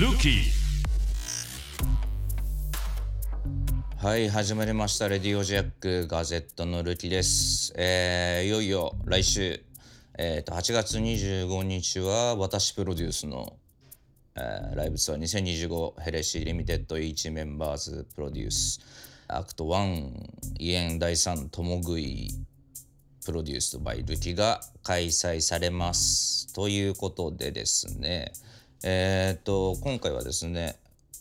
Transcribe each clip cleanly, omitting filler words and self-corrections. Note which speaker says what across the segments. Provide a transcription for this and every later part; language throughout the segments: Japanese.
Speaker 1: Luki。
Speaker 2: はい、始まりました。レディオジャックガゼットのルキです。いよいよ来週、8月25日は私プロデュースの、ライブツアー2025ヘレシーリミテッド1メンバーズプロデュースアクト1イエン第3ともぐいプロデュースバイルキが開催されますということでですね、今回はですね、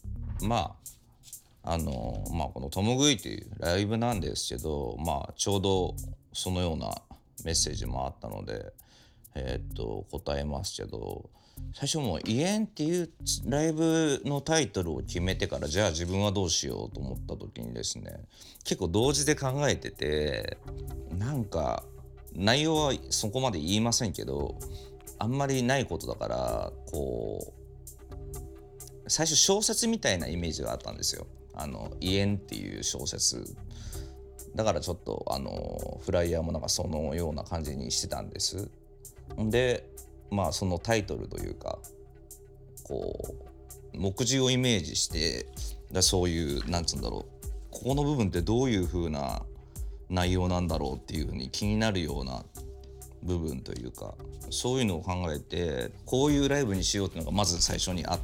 Speaker 2: このともぐいというライブなんですけど、ちょうどそのようなメッセージもあったので、答えますけど、最初もうイエンっていうライブのタイトルを決めてから、じゃあ自分はどうしようと思った時にですね、結構同時で考えてて、なんか内容はそこまで言いませんけど、あんまりないことだから、最初小説みたいなイメージがあったんですよ。イエンっていう小説だから、ちょっとフライヤーもなんかそのような感じにしてたんです。で、そのタイトルというか、目次をイメージして、そういうなんつうんだろう、ここの部分ってどういう風な内容なんだろうっていう風に気になるような部分というか、そういうのを考えて、こういうライブにしようっていうのがまず最初にあって、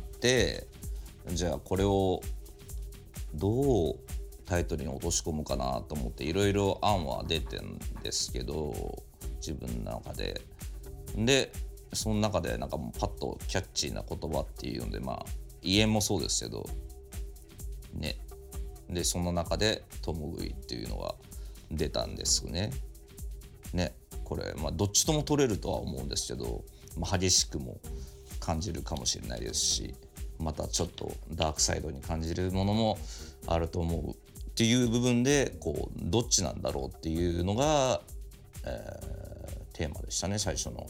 Speaker 2: じゃあこれをどうタイトルに落とし込むかなと思っていろいろ案は出てんですけど、自分の中でその中でなんかもうパッとキャッチーな言葉っていうので、家もそうですけどね、でその中でともぐいっていうのが出たんですね。これどっちとも取れるとは思うんですけど、激しくも感じるかもしれないですし、またちょっとダークサイドに感じるものもあると思うっていう部分で、どっちなんだろうっていうのが、テーマでしたね、最初の。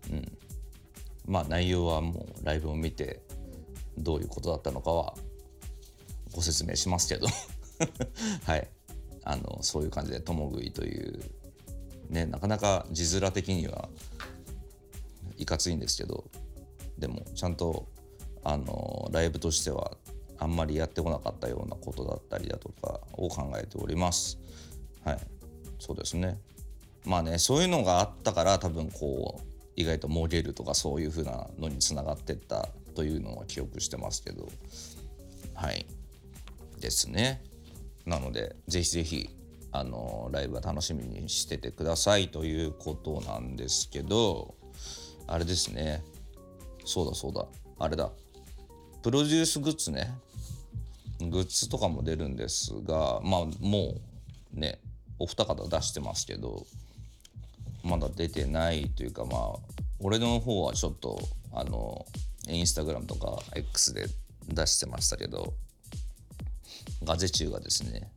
Speaker 2: 内容はもうライブを見てどういうことだったのかはご説明しますけどはい、そういう感じでともぐいというね、なかなか字面的にはいかついんですけど、でもちゃんとライブとしてはあんまりやってこなかったようなことだったりだとかを考えております。はい、そうですね。そういうのがあったから、多分意外ともげるとかそういう風なのにつながってったというのは記憶してますけど、はいですね。なのでぜひぜひライブは楽しみにしててくださいということなんですけど、あれですね、そうだあれだ、プロデュースグッズね、グッズとかも出るんですが、もうねお二方出してますけど、まだ出てないというか、俺の方はちょっとインスタグラムとか X で出してましたけど、ガゼチュウがですね、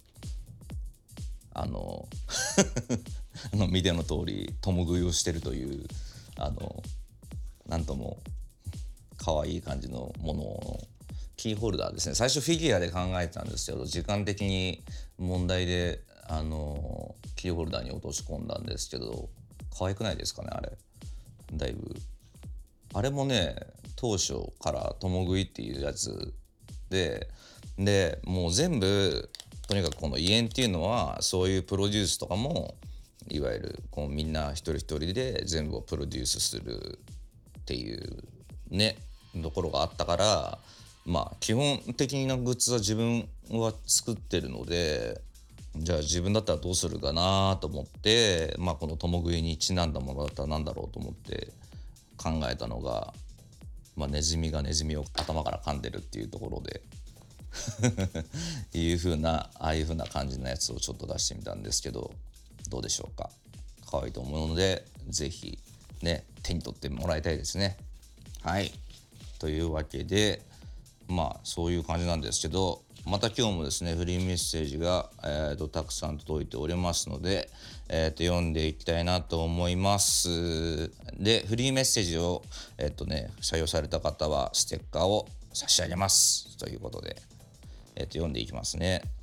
Speaker 2: 見ての通り共食いをしてるという、なんとも可愛い感じのものを、キーホルダーですね。最初フィギュアで考えてたんですけど、時間的に問題でキーホルダーに落とし込んだんですけど、可愛くないですかね、あれ。だいぶあれもね、当初から共食いっていうやつで、もう全部とにかくこのイエンっていうのは、そういうプロデュースとかもいわゆるみんな一人一人で全部をプロデュースするっていうねところがあったから、基本的なグッズは自分は作ってるので、じゃあ自分だったらどうするかなと思って、この共食いにちなんだものだったらなんだろうと思って考えたのが、ネズミがネズミを頭から噛んでるっていうところでああいう風な感じのやつをちょっと出してみたんですけど、どうでしょうか。可愛いと思うので、ぜひね手に取ってもらいたいですね。はい、というわけでそういう感じなんですけど、また今日もですねフリーメッセージが、たくさん届いておりますので、読んでいきたいなと思います。でフリーメッセージを採用された方はステッカーを差し上げますということで、読んでいきますね。